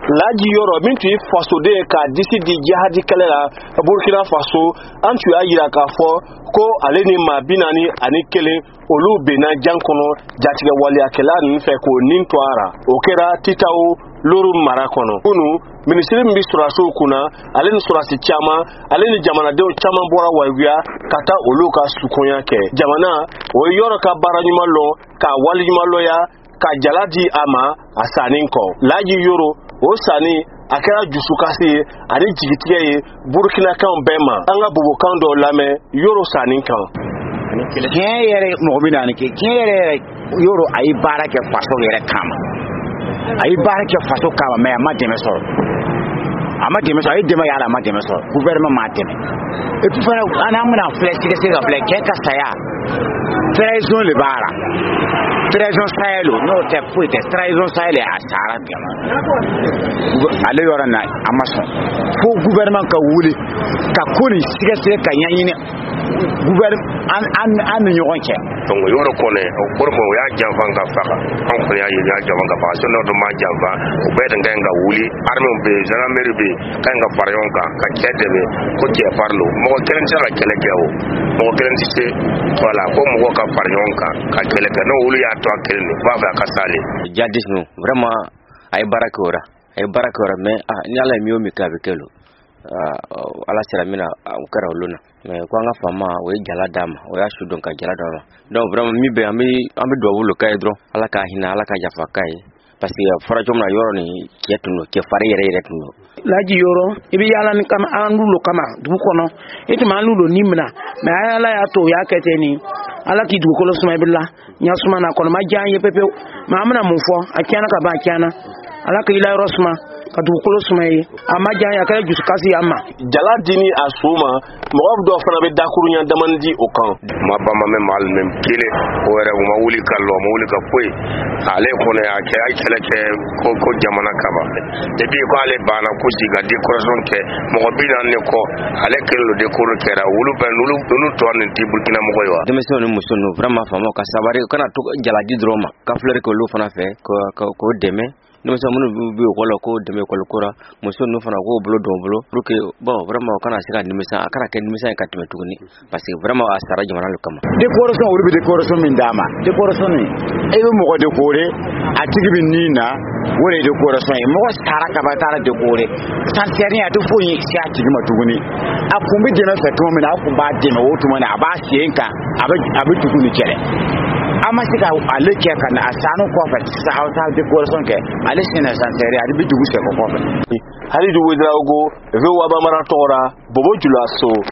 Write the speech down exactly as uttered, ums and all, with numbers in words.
laji yoro min tu faso de ka disi di jihadi kala Burkina Faso an tu ayira ka fo ko ale ni mabinani ani kele olu bena jankono jatiga wali akela ni fe ko nin toara okera titawo luru marakono kunu ministre mbi suraso kuna ale ni surasi chama ale ni jamana de chama bora waiya kata olu ka sukonya ke jamana o yoro ka baranyuma lo ka wali lo ya ka jaladi ama asaninko laji yoro o sani akara jusukasi ani jigitiye ye Burkina kan bema anga bubu kan do lame yoro saninkan ken yere mo bina ni ke ken yere yoro ay barake faso yere kama ay barake faso kama me ma deme so ama deme so ay deme yala ma deme so gouvernement ma deme et puis fana ana muna flex ke se ga flex ke ka saya trahison le bara trahison sayelo no te fuite trahison sayele a sara gama ale yora na amason fo gouvernement ka wuli ka koni siga siga ka yanyine gouvernement an an an nyon ke donc yoro kone o kormo ya jamfa nga faka on ko ya ya jamfa nga faka so no do ma jamfa o be de nga wuli arme be jana meri be nga farayon ka ka kede be ko je parlo mo kelen sala kele kewo mo kelen site wala ko mo ka farayon ka ka kele ke no wuli ya to kele ba ba ka sale jadis no vraiment ay barakora ay barakora mais ah ni ala mi o mi ka be kelo ala sera mina ukara oluna mais ko nga fama o jala dama o ya shu don ka jala dama donc vraiment mi be ami ami do wulo kay dro ala ka hina ala ka jafa kay parce que fara jomna yoro ni ketuno ke fare yere yere tuno laji yoro ibi yala ni kama andulo kama du kono eti ma andulo nimna mais ala ya to ya keteni ala ki du ko lo suma billa nya suma na kono ma janye pepe ma amna mu fo akiana ka ba akiana ala ka ila rosma ka du ko lo suma yi ama janye akala jusu kasi amma jala dini asuma mo do fana be dakuru nya damandi o kan ma ba ma me mal mem kile o re ma wuli kallo ma wuli ka koy ale kono ya ke ay kele ke ko ko jamana kaba de bi ko ale bana ko siga decoration ke mo bi nan ne ko ale kelo decoro ke ra wulu ben wulu wulu to an ti Burkina mo koy wa de meso no muso no vraiment famo ka sabari kana to jala di droma ka fleur ko lu fana fe ko ko deme no so mun bi ko la ko deme ko ko ra muso no fana ko blo do blo pour que bon vraiment kana sika ni misa akara ke ni misa ka teme tuguni parce que vraiment asara jamana lu kama decoration wuri bi decoration min dama decoration ni e mo ko decorer atigi bi nina wore decoration e mo sara ka batara decorer santeria to fo yin sia atigi matuguni akumbi de na feto mi na akumba de na wotu mana aba sienka aba aba tuguni kere amasika aleke kana asano ko fa sa hausa decoration ke alesina santeria adi bi dugu se ko ko hali du wedrago ve wa ba mara tora bobo julaso